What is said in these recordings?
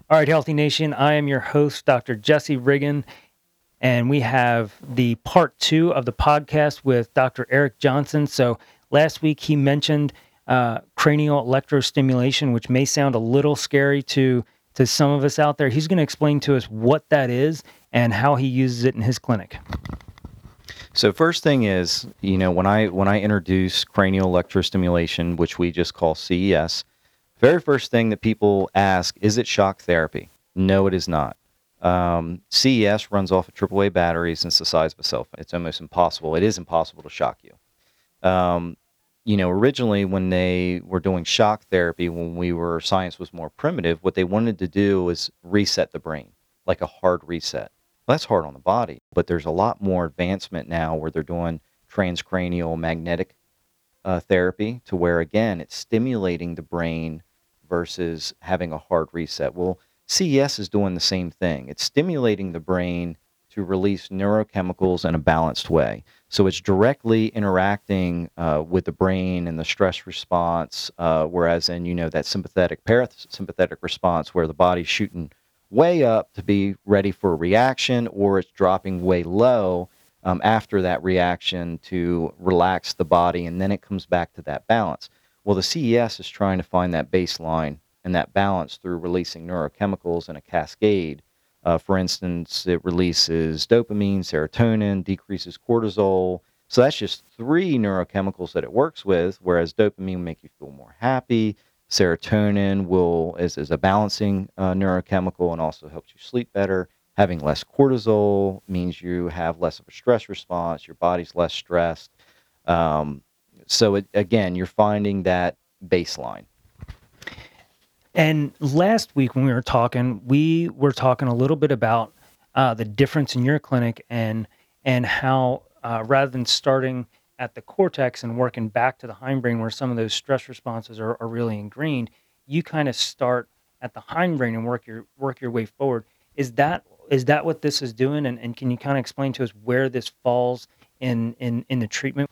All right, Healthy Nation, I am your host, Dr. Jesse Riggin, and we have the part two of the podcast with Dr. Eric Johnson. So last week he mentioned cranial electrostimulation, which may sound a little scary to some of us out there. He's going to explain to us what that is and how he uses it in his clinic. So first thing is, when I introduce cranial electrostimulation, which we just call CES, very first thing that people ask, is it shock therapy? No, it is not. CES runs off of AAA batteries and it's the size of a cell phone. It's almost impossible. It is impossible to shock you. Originally when they were doing shock therapy, science was more primitive, what they wanted to do was reset the brain, like a hard reset. Well, that's hard on the body, but there's a lot more advancement now where they're doing transcranial magnetic therapy to where, again, it's stimulating the brain versus having a hard reset. Well, CES is doing the same thing. It's stimulating the brain to release neurochemicals in a balanced way. So it's directly interacting with the brain and the stress response, whereas in, that sympathetic, parasympathetic response where the body's shooting way up to be ready for a reaction or it's dropping way low after that reaction to relax the body, and then it comes back to that balance. Well, the CES is trying to find that baseline and that balance through releasing neurochemicals in a cascade. For instance, it releases dopamine, serotonin, decreases cortisol. So that's just three neurochemicals that it works with, whereas dopamine will make you feel more happy. Serotonin is a balancing neurochemical and also helps you sleep better. Having less cortisol means you have less of a stress response. Your body's less stressed. Again, you're finding that baseline. And last week when we were talking a little bit about the difference in your clinic and how rather than starting at the cortex and working back to the hindbrain where some of those stress responses are really ingrained, you kind of start at the hindbrain and work your way forward. Is that what this is doing? And can you kind of explain to us where this falls in the treatment?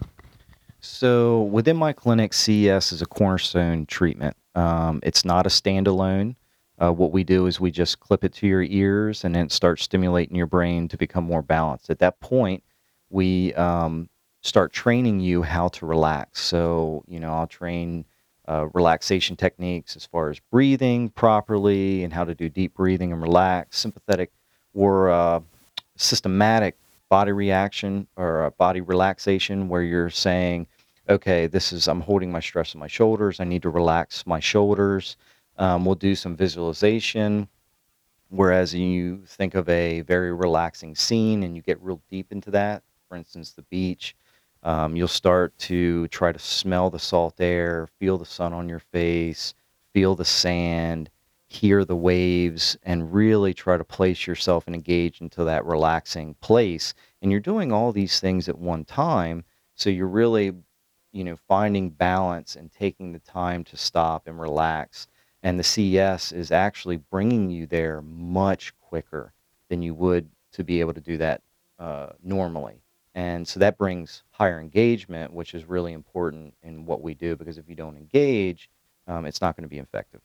So within my clinic, CES is a cornerstone treatment. It's not a standalone. What we do is we just clip it to your ears and then start stimulating your brain to become more balanced. At that point, we start training you how to relax. So, I'll train relaxation techniques as far as breathing properly and how to do deep breathing and relax, sympathetic or systematic body reaction or body relaxation where you're saying, okay, I'm holding my stress in my shoulders. I need to relax my shoulders. We'll do some visualization. Whereas you think of a very relaxing scene and you get real deep into that, for instance, the beach, you'll start to try to smell the salt air, feel the sun on your face, feel the sand, hear the waves, and really try to place yourself and engage into that relaxing place. And you're doing all these things at one time. So you're really, finding balance and taking the time to stop and relax. And the CES is actually bringing you there much quicker than you would to be able to do that normally. And so that brings higher engagement, which is really important in what we do, because if you don't engage, it's not going to be effective.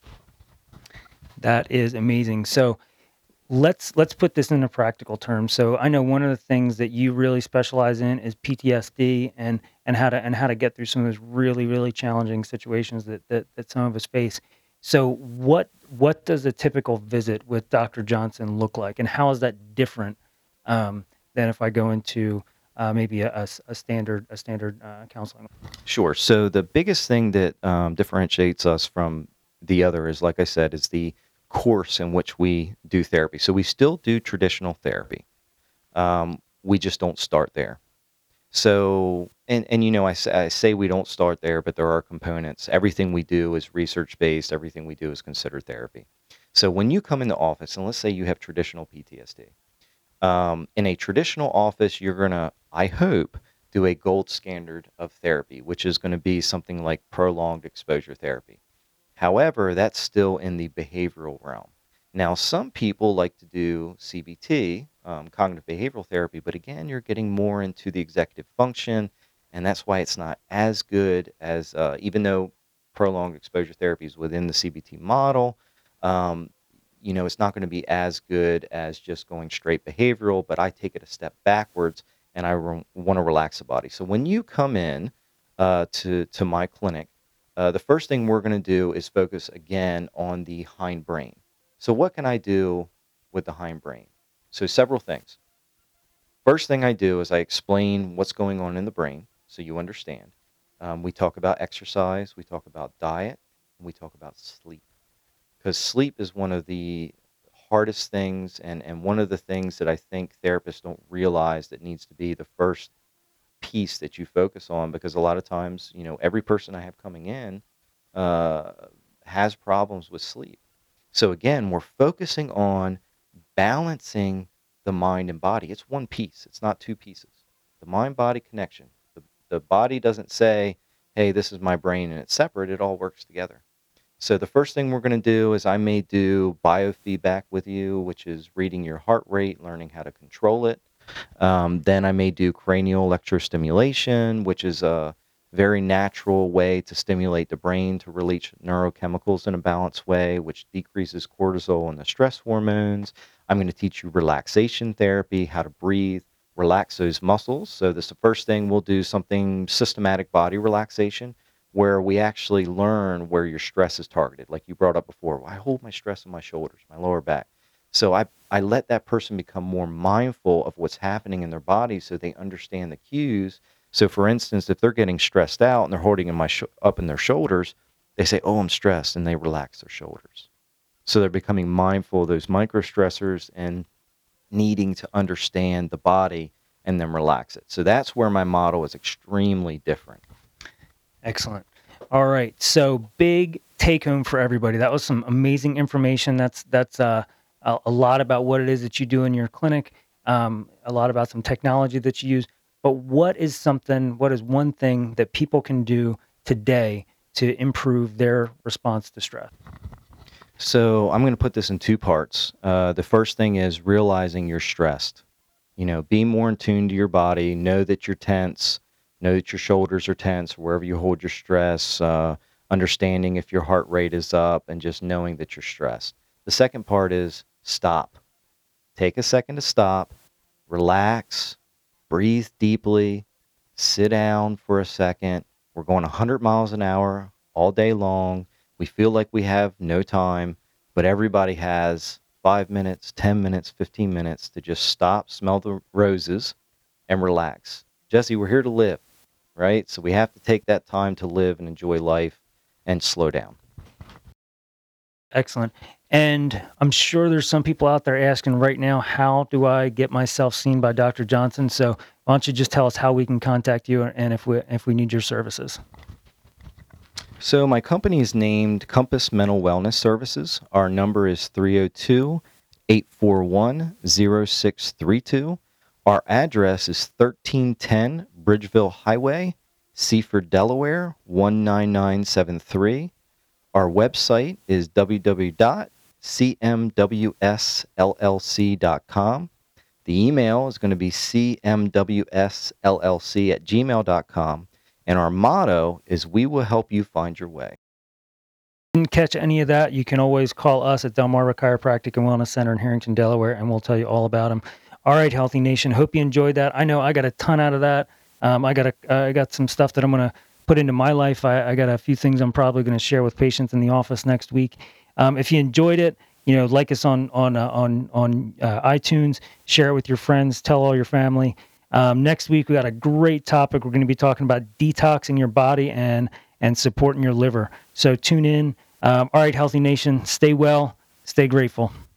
That is amazing. So let's put this into practical terms. So I know one of the things that you really specialize in is PTSD and how to get through some of those really challenging situations that some of us face. So what does a typical visit with Dr. Johnson look like, and how is that different than if I go into maybe a standard counseling? Sure. So the biggest thing that differentiates us from the other is, like I said, is the course in which we do therapy. So we still do traditional therapy. We just don't start there. So, and I say we don't start there, but there are components. Everything we do is research based. Everything we do is considered therapy. So when you come in the office, and let's say you have traditional PTSD, in a traditional office, you're gonna, I hope, do a gold standard of therapy, which is going to be something like prolonged exposure therapy. However, that's still in the behavioral realm. Now, some people like to do CBT, cognitive behavioral therapy, but again, you're getting more into the executive function, and that's why it's not as good as, even though prolonged exposure therapy is within the CBT model, um, it's not going to be as good as just going straight behavioral, but I take it a step backwards and I want to relax the body. So when you come in to my clinic, the first thing we're going to do is focus again on the hindbrain. So what can I do with the hindbrain? So several things. First thing I do is I explain what's going on in the brain so you understand. We talk about exercise, we talk about diet, and we talk about sleep. Because sleep is one of the hardest things and one of the things that I think therapists don't realize that needs to be the first piece that you focus on, because a lot of times, every person I have coming in uh, has problems with sleep. So again, we're focusing on balancing the mind and body. It's one piece. It's not two pieces. The mind-body connection. The body doesn't say, hey, this is my brain and it's separate. It all works together. So the first thing we're going to do is I may do biofeedback with you, which is reading your heart rate, learning how to control it. Then I may do cranial electrostimulation, which is a very natural way to stimulate the brain to release neurochemicals in a balanced way, which decreases cortisol and the stress hormones. I'm going to teach you relaxation therapy, how to breathe, relax those muscles. So this is the first thing we'll do, something systematic body relaxation, where we actually learn where your stress is targeted. Like you brought up before, well, I hold my stress in my shoulders, my lower back. So I let that person become more mindful of what's happening in their body so they understand the cues. So for instance, if they're getting stressed out and they're holding in up in their shoulders, they say, oh, I'm stressed, and they relax their shoulders. So they're becoming mindful of those micro stressors and needing to understand the body and then relax it. So that's where my model is extremely different. Excellent. All right. So big take home for everybody. That was some amazing information. That's a lot about what it is that you do in your clinic, a lot about some technology that you use. But what is one thing that people can do today to improve their response to stress? So I'm going to put this in two parts. The first thing is realizing you're stressed. Be more in tune to your body. Know that you're tense. Know that your shoulders are tense wherever you hold your stress. Understanding if your heart rate is up and just knowing that you're stressed. The second part is stop. Take a second to stop. Relax. Breathe deeply. Sit down for a second. We're going 100 miles an hour all day long. We feel like we have no time, but everybody has 5 minutes, 10 minutes, 15 minutes to just stop, smell the roses, and relax. Jesse, we're here to live, right? So we have to take that time to live and enjoy life and slow down. Excellent. And I'm sure there's some people out there asking right now, how do I get myself seen by Dr. Johnson? So why don't you just tell us how we can contact you and if we need your services? So my company is named Compass Mental Wellness Services. Our number is 302-841-0632. Our address is 1310 Bridgeville Highway, Seaford, Delaware, 19973. Our website is www.cmwsllc.com. The email is going to be cmwsllc@gmail.com. And our motto is, we will help you find your way. Didn't catch any of that, you can always call us at Delmarva Chiropractic and Wellness Center in Harrington, Delaware, and we'll tell you all about them. All right, Healthy Nation, hope you enjoyed that. I know I got a ton out of that. I got some stuff that I'm going to put into my life. I got a few things I'm probably going to share with patients in the office next week. If you enjoyed it, like us on iTunes, share it with your friends, tell all your family. Next week, we got a great topic. We're going to be talking about detoxing your body and supporting your liver. So tune in. All right, Healthy Nation, stay well, stay grateful.